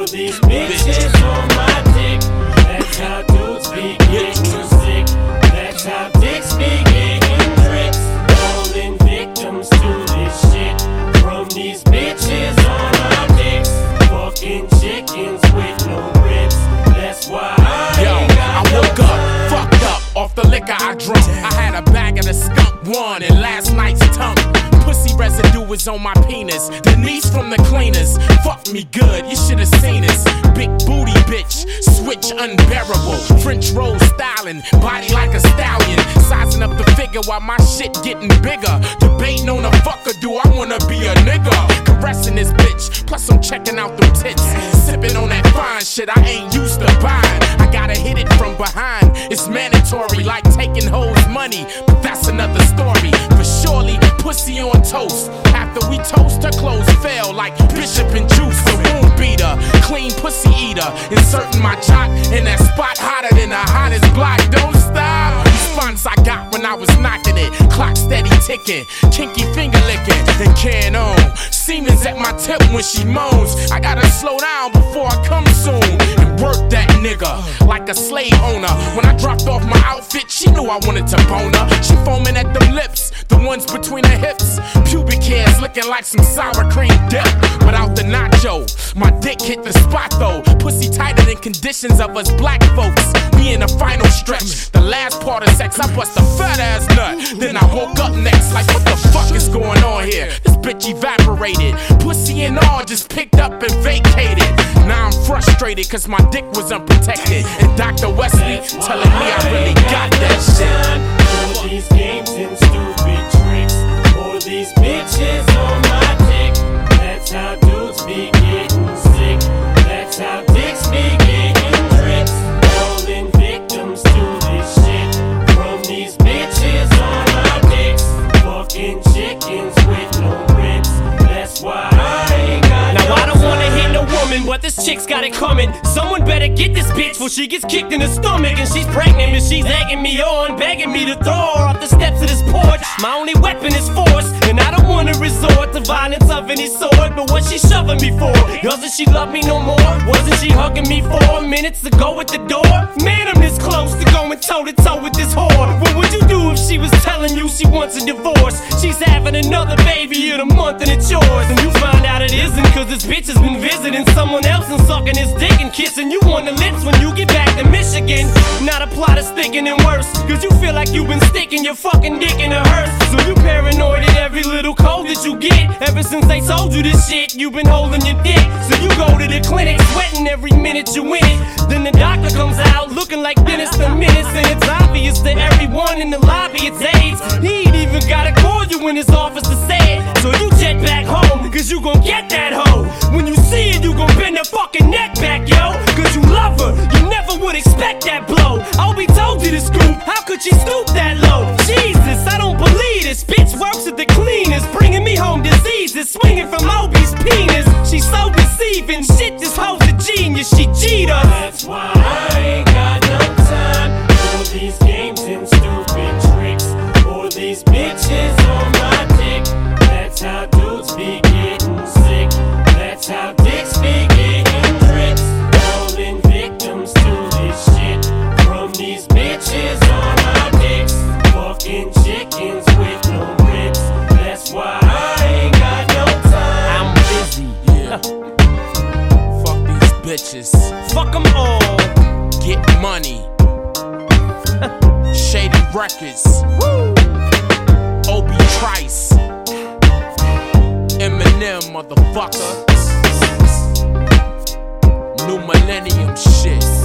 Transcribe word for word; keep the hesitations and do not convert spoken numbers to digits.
these bitches on my dick. That's how dudes be getting sick. That's how dicks be getting tricks. Falling victims to this shit from these bitches on our dicks. Fucking chickens with no ribs. That's why I Yo, ain't got I woke no up, time. fucked up off the liquor I drunk. I had a bag of the skunk one and last night's tongue. Pussy residue was on my penis. Denise from the cleaners, fuck me good, you should've seen us. Big booty bitch, switch unbearable. French roll styling, body like a stallion. Sizing up the figure while my shit getting bigger. Debating on a fucker, do I wanna be a nigga? Caressing this bitch, plus I'm checking out them tits. Sipping on that fine shit I ain't used to buying. I gotta hit it from behind, it's mandatory like taking hoes money. But that's another story, for surely pussy on toast. After we toast, her clothes fell like Bishop and Juice. A wound beater, clean pussy eater. Inserting my jock in that spot hotter than the hottest block. Don't stop. Response I got when I was knocking it. Clock steady ticking, kinky finger licking, and can on. Semen's at my tip when she moans. I gotta slow down before I come soon. And work that nigga like a slave owner. When I dropped off my outfit, she knew I wanted to bone her. She foaming at them lips, the ones between her hips. Pubic hairs looking like some sour cream dip. Without the nacho, my dick hit the spot though. Pussy tighter than conditions of us black folks. We in the final stretch, the last part of sex, I bust a fat ass nut. Then I woke up next like what the fuck is going on here? This bitch evaporated, pussy and all just picked up and vacated. Now I'm frustrated cause my dick was unprotected. And Doctor Wesley telling me I really got that shit. For these games and stupid tricks, for these bitches on my dick. That's how dudes be getting sick. That's how dicks be getting tricks. Falling victims to this shit from these bitches on my dicks. Fucking chickens with no ribs. That's why I ain't got Now no I don't wanna time. hit no woman, but this chick's got it coming. Someone better get this bitch before she gets kicked in the stomach. And she's pregnant and she's egging me on, begging me to throw her off the steps of this porch. My only weapon is force, and I don't wanna resort to violence of any sort. But what's she shoving me for? Doesn't she love me no more? Wasn't she hugging me four minutes ago at the door? Man, I'm this close to going toe to toe with this whore. What would you do if she was telling you she wants a divorce? She's having another baby in a month and it's yours. And you find out it isn't cause this bitch has been visiting someone else and sucking his dick and kissing you on the lips when you get back to Michigan. Now the plot is thinking and worse, cause you feel like you've been sticking your fucking dick in a hearse. So you paranoid at every little cold that you get. Ever since they told you this shit, you've been holding your dick. So you go to the clinic, sweating every minute you in it. Then the doctor comes out looking like Dennis the Menace. And it's obvious to everyone in the lobby it's AIDS. He ain't even gotta call you in his office to say it. So you jet back home, cause you gon' get that hoe. When you see it, you gon' bend her fucking neck back, yo. Cause you love her, you never would expect that blow. I'll be told you to scoop, how could she stoop that low? Jesus, I don't believe this bitch works at the cleaners, bringing me home diseases, swinging from Obi's penis. She's so deceiving, shit, this hoe's a genius, she cheat us. That's why I ain't got no time for these games and stupid tricks. For these bitches on my dick. That's how dudes be getting sick. That's how dicks be getting tricks. Falling victims to this shit from these bitches on my dicks. Fucking chickens with no ribs. That's why I ain't got no time. I'm busy. Yeah. Fuck these bitches. Fuck them all. Get money. Shady Records. Woo. Obi Trice. Eminem, motherfucker. New millennium shit.